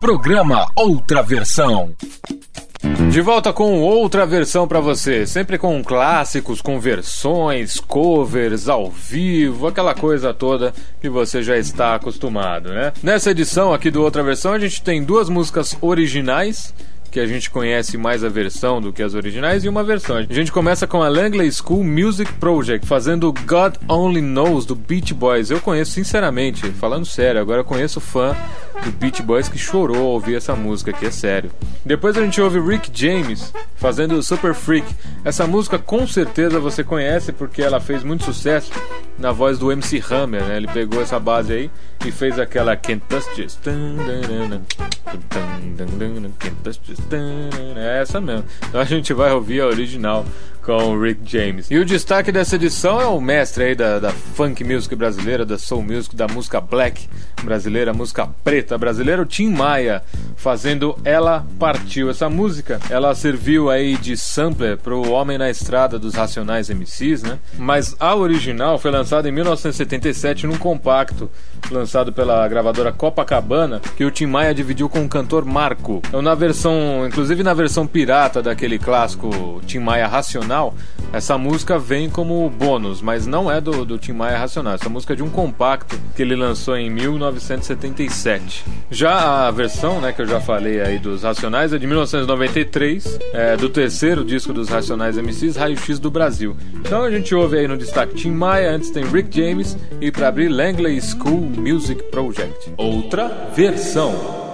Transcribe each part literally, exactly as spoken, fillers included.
Programa Outra Versão. De volta com outra versão pra você, sempre com clássicos, com versões, covers, ao vivo, aquela coisa toda que você já está acostumado, né? Nessa edição aqui do Outra Versão a gente tem duas músicas originais, que a gente conhece mais a versão do que as originais, e uma versão. A gente começa com a Langley School Music Project, fazendo God Only Knows, do Beach Boys. Eu conheço, sinceramente, falando sério, agora eu conheço fã do Beach Boys que chorou ao ouvir essa música aqui, é sério. Depois a gente ouve Rick James fazendo Super Freak. Essa música com certeza você conhece, porque ela fez muito sucesso na voz do M C Hammer, né? Ele pegou essa base aí e fez aquela Can't Touch This. Can't Touch This. É essa mesmo. Então a gente vai ouvir a original com o Rick James. E o destaque dessa edição é o mestre aí da, da funk music brasileira, da soul music, da música black brasileira, música preta brasileira, o Tim Maia, fazendo Ela Partiu. Essa música, ela serviu aí de sampler pro Homem na Estrada dos Racionais M Cs, né? Mas a original foi lançada em mil novecentos e setenta e sete num compacto lançado pela gravadora Copacabana, que o Tim Maia dividiu com o cantor Marco. Então, na versão, inclusive na versão pirata daquele clássico Tim Maia Racional, essa música vem como bônus, mas não é do, do Tim Maia Racional. Essa música é de um compacto que ele lançou em mil novecentos e setenta e sete. Já a versão, né, que eu já falei aí dos Racionais é de mil novecentos e noventa e três, é, do terceiro disco dos Racionais M Cs, Raio X do Brasil. Então a gente ouve aí no destaque Tim Maia, antes tem Rick James, e para abrir Langley School Music Project. Outra versão.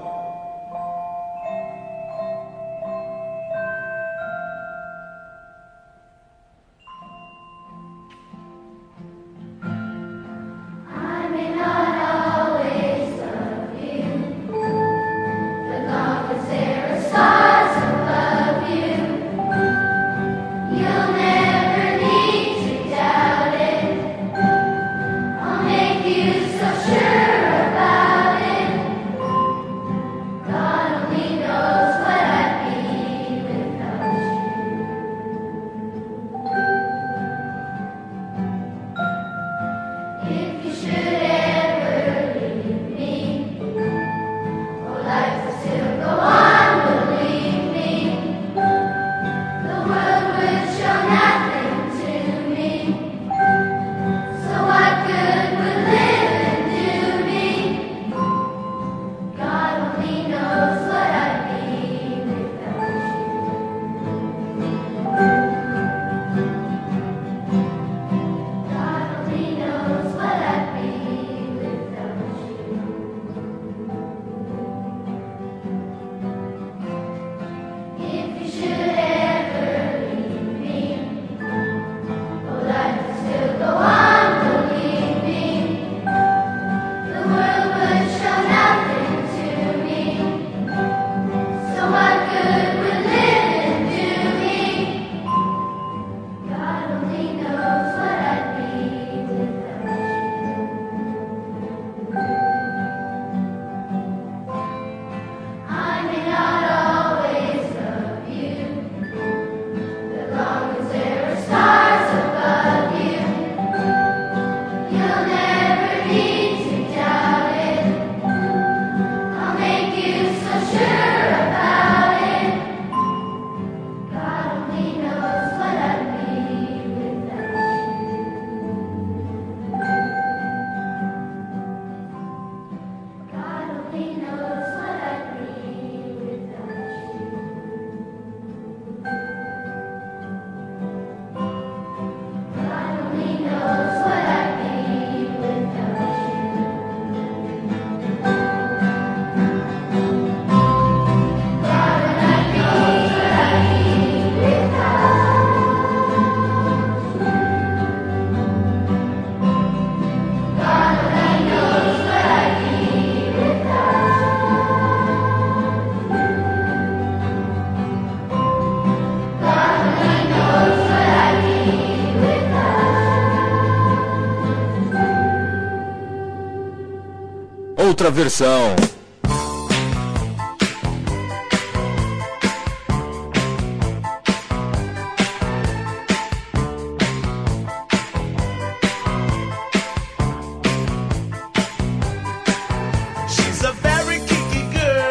Outra versão. She's a very kinky girl.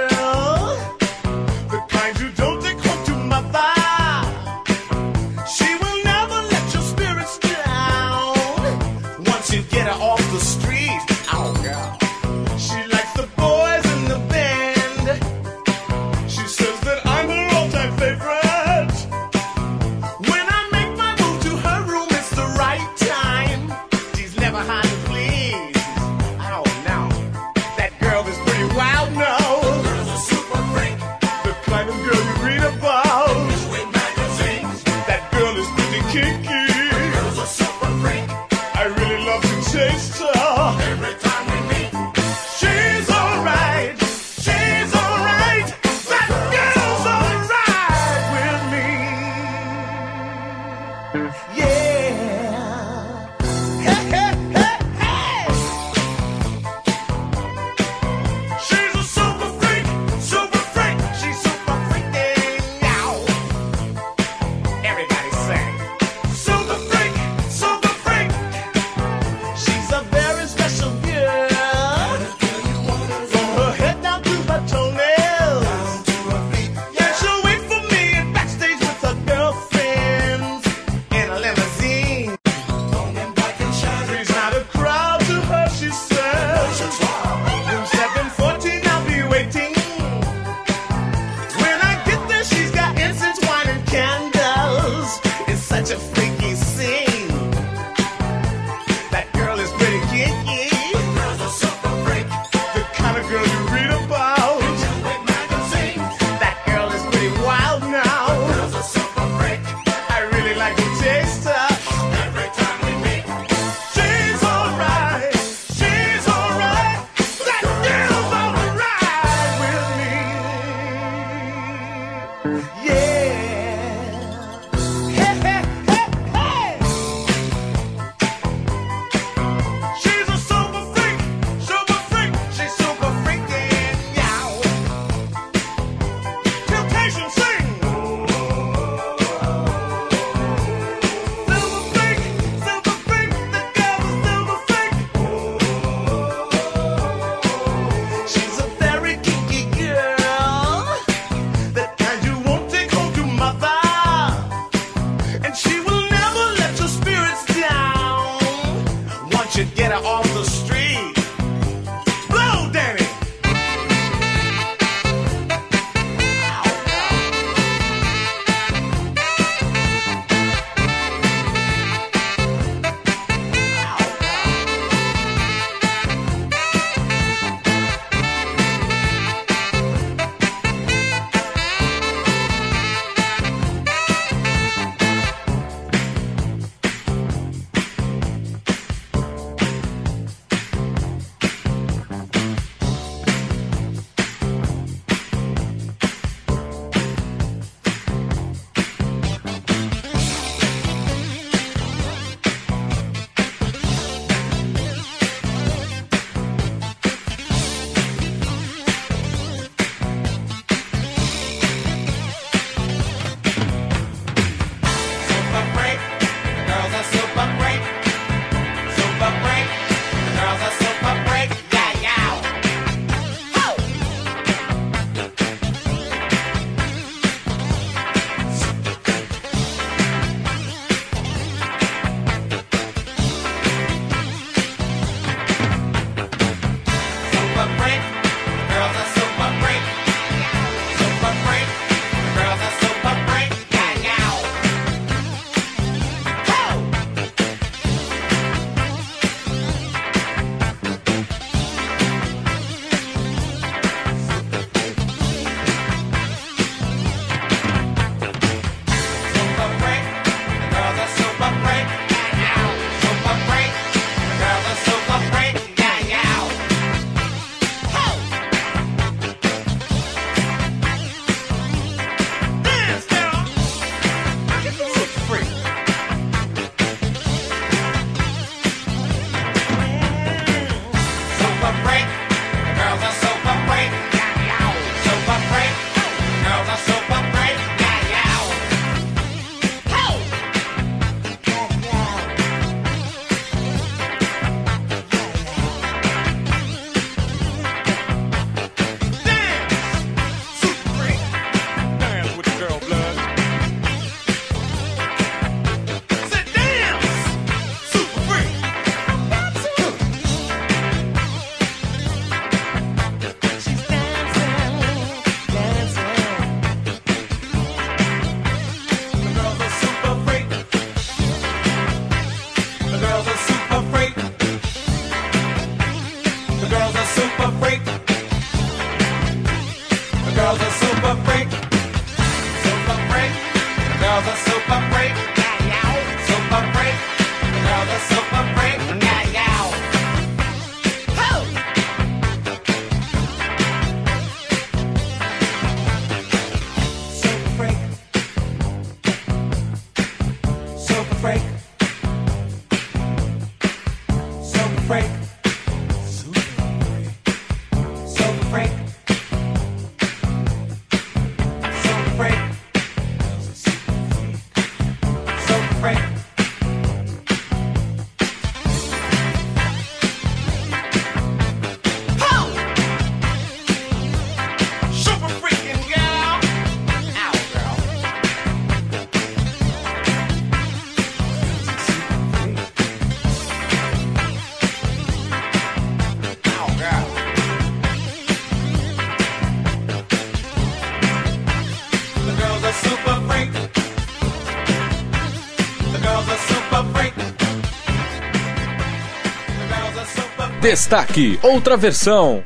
Destaque, outra versão.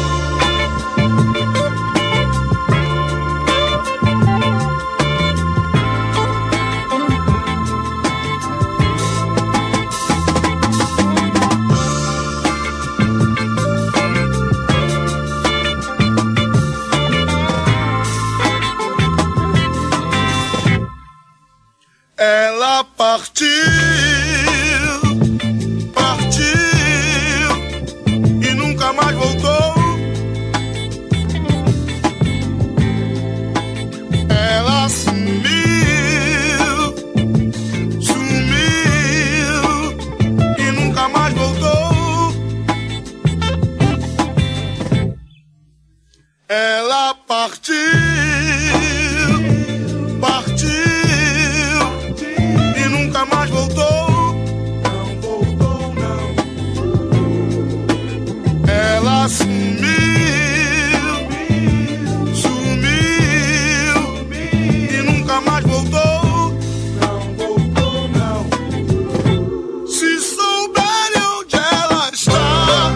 Ela partiu, partiu e nunca mais voltou. Ela sumiu, sumiu e nunca mais voltou. Ela partiu, partiu e nunca mais voltou. Não voltou, não. Ela sumiu, sumiu e nunca mais voltou. Não voltou, não. Se souberem onde ela está,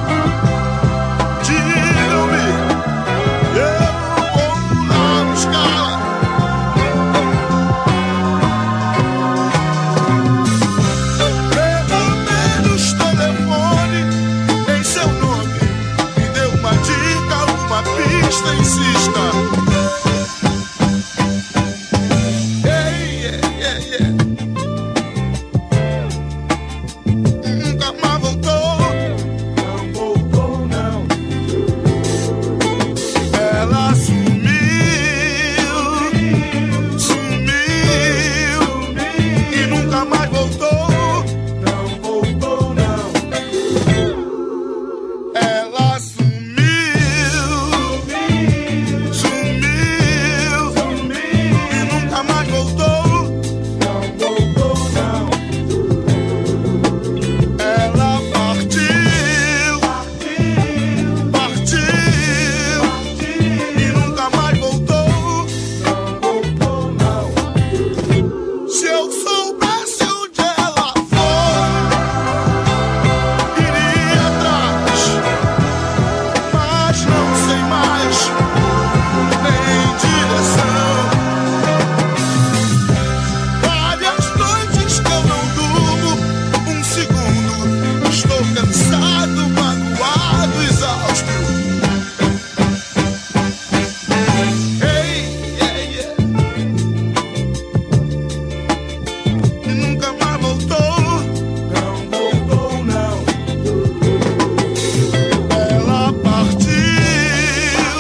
digam-me, eu vou lá buscá-la. Pelo menos telefone em seu nome, me dê uma dica, uma pista, insista. Ei, ei, ei, ei. Nunca mais voltou. Não voltou, não. Ela sumiu, sumiu e nunca mais voltou. Não voltou, não. Ela sumiu, sumiu e nunca mais voltou. Não voltou, não. Ela partiu, partiu e nunca mais voltou. Não voltou, não. Se eu soubesse onde ela foi, iria atrás, mas não sei mais nem direção. Várias noites que eu não durmo um segundo, estou cansado, magoado, exausto. Ei, ei, ei. E nunca mais voltou. Não voltou, não. Ela partiu,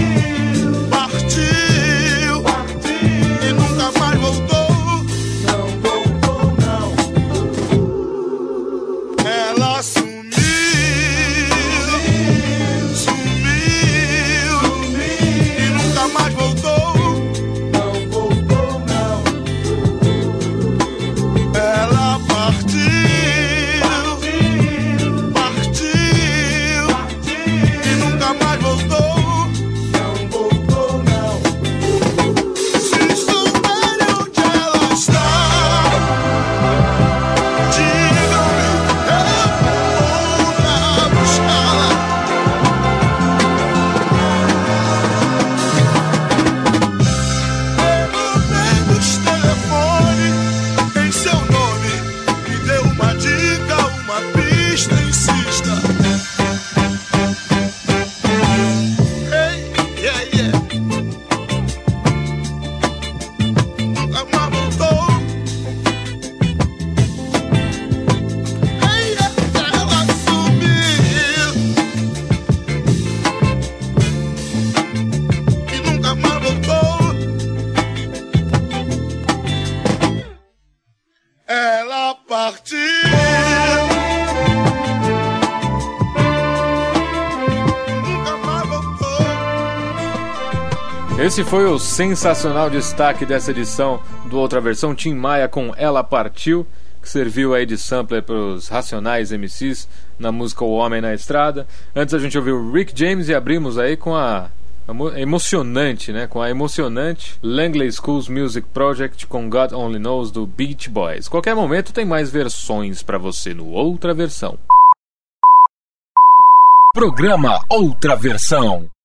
partiu e nunca mais voltou. Não voltou, não. Ela sumiu, sumiu e nunca mais voltou. Não voltou, não. Ela partiu, partiu e nunca mais voltou. Não voltou, não. Se souberem onde ela está, digam-me, eu vou lá buscá-la. Pelo menos telefone em seu nome, me dê uma dica, uma pista, insista. Ei, ei, ei. Nunca mais voltou. Ei, ela sumiu e nunca mais voltou. Ela partiu, nunca mais voltou. Esse foi o sensacional destaque dessa edição do Outra Versão, Tim Maia com Ela Partiu, que serviu aí de sampler para os Racionais M Cs na música O Homem na Estrada. Antes a gente ouviu Rick James e abrimos aí com a emo- emocionante, né? Com a emocionante Langley School's Music Project com God Only Knows do Beach Boys. Qualquer momento tem mais versões para você no Outra Versão. Programa Outra Versão.